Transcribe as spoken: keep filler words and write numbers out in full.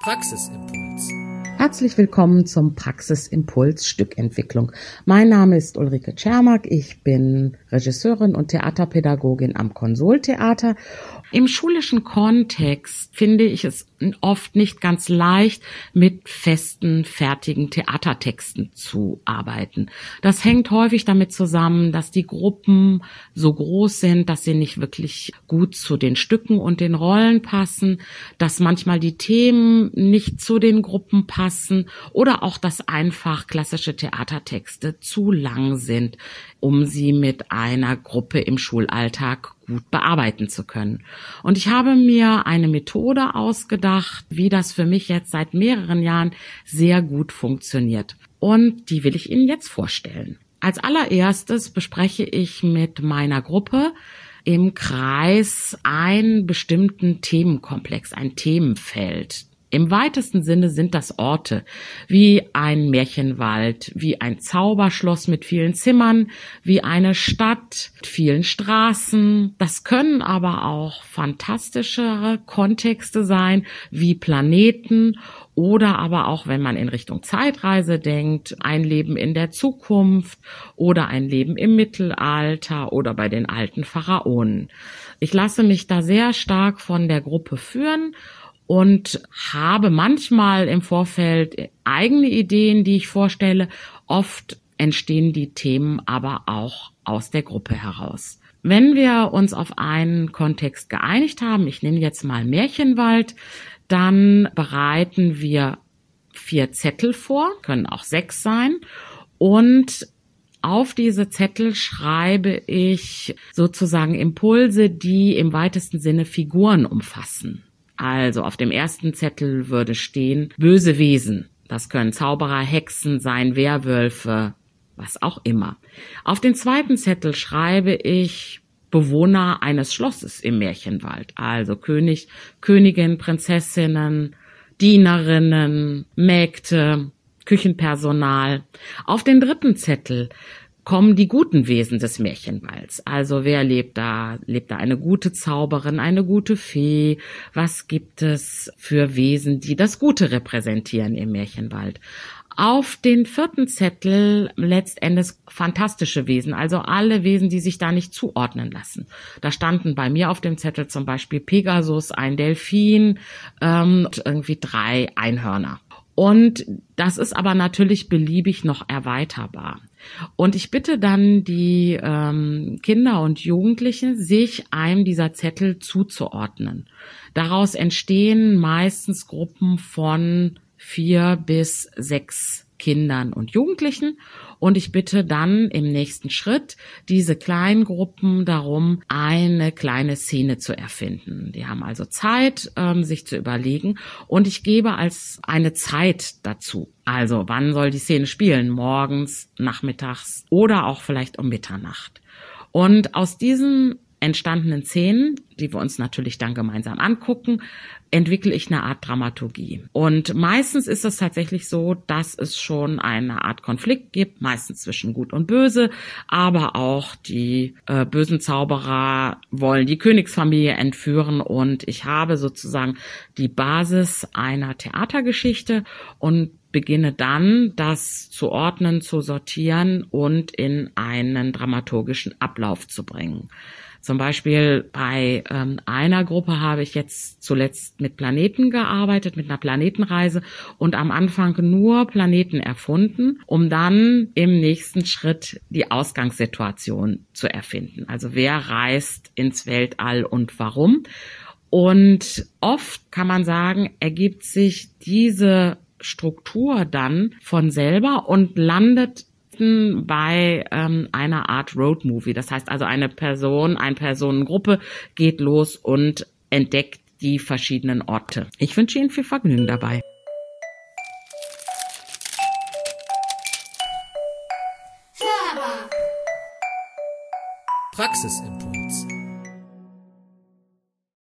Praxisimpuls. Herzlich willkommen zum Praxisimpuls Stückentwicklung. Mein Name ist Ulrike Czermak, ich bin Regisseurin und Theaterpädagogin am Konsoltheater. Im schulischen Kontext finde ich es oft nicht ganz leicht, mit festen, fertigen Theatertexten zu arbeiten. Das hängt häufig damit zusammen, dass die Gruppen so groß sind, dass sie nicht wirklich gut zu den Stücken und den Rollen passen, dass manchmal die Themen nicht zu den Gruppen passen oder auch, dass einfach klassische Theatertexte zu lang sind, um sie mit einer Gruppe im Schulalltag gut bearbeiten zu können. Und ich habe mir eine Methode ausgedacht, wie das für mich jetzt seit mehreren Jahren sehr gut funktioniert. Und die will ich Ihnen jetzt vorstellen. Als allererstes bespreche ich mit meiner Gruppe im Kreis einen bestimmten Themenkomplex, ein Themenfeld. Im weitesten Sinne sind das Orte, wie ein Märchenwald, wie ein Zauberschloss mit vielen Zimmern, wie eine Stadt mit vielen Straßen. Das können aber auch fantastischere Kontexte sein, wie Planeten oder aber auch, wenn man in Richtung Zeitreise denkt, ein Leben in der Zukunft oder ein Leben im Mittelalter oder bei den alten Pharaonen. Ich lasse mich da sehr stark von der Gruppe führen und habe manchmal im Vorfeld eigene Ideen, die ich vorstelle. Oft entstehen die Themen aber auch aus der Gruppe heraus. Wenn wir uns auf einen Kontext geeinigt haben, ich nehme jetzt mal Märchenwald, dann bereiten wir vier Zettel vor, können auch sechs sein, und auf diese Zettel schreibe ich sozusagen Impulse, die im weitesten Sinne Figuren umfassen. Also auf dem ersten Zettel würde stehen böse Wesen. Das können Zauberer, Hexen sein, Werwölfe, was auch immer. Auf den zweiten Zettel schreibe ich Bewohner eines Schlosses im Märchenwald. Also König, Königin, Prinzessinnen, Dienerinnen, Mägde, Küchenpersonal. Auf den dritten Zettel kommen die guten Wesen des Märchenwalds. Also wer lebt da? Lebt da eine gute Zauberin, eine gute Fee? Was gibt es für Wesen, die das Gute repräsentieren im Märchenwald? Auf den vierten Zettel letztendlich fantastische Wesen, also alle Wesen, die sich da nicht zuordnen lassen. Da standen bei mir auf dem Zettel zum Beispiel Pegasus, ein Delfin ähm, und irgendwie drei Einhörner. Und das ist aber natürlich beliebig noch erweiterbar. Und ich bitte dann die ähm, Kinder und Jugendlichen, sich einem dieser Zettel zuzuordnen. Daraus entstehen meistens Gruppen von vier bis sechs Kindern und Jugendlichen. Und ich bitte dann im nächsten Schritt diese kleinen Gruppen darum, eine kleine Szene zu erfinden. Die haben also Zeit, ähm, sich zu überlegen. Und ich gebe als eine Zeit dazu. Also wann soll die Szene spielen? Morgens, nachmittags oder auch vielleicht um Mitternacht. Und aus diesen entstandenen Szenen, die wir uns natürlich dann gemeinsam angucken, entwickle ich eine Art Dramaturgie. Und meistens ist es tatsächlich so, dass es schon eine Art Konflikt gibt, meistens zwischen Gut und Böse, aber auch die äh, bösen Zauberer wollen die Königsfamilie entführen, und ich habe sozusagen die Basis einer Theatergeschichte und beginne dann, das zu ordnen, zu sortieren und in einen dramaturgischen Ablauf zu bringen. Zum Beispiel bei ähm, einer Gruppe habe ich jetzt zuletzt mit Planeten gearbeitet, mit einer Planetenreise, und am Anfang nur Planeten erfunden, um dann im nächsten Schritt die Ausgangssituation zu erfinden. Also wer reist ins Weltall und warum? Und oft kann man sagen, ergibt sich diese Struktur dann von selber und landet bei ähm, einer Art Roadmovie. Das heißt also, eine Person, eine Personengruppe geht los und entdeckt die verschiedenen Orte. Ich wünsche Ihnen viel Vergnügen dabei. Praxisimpuls.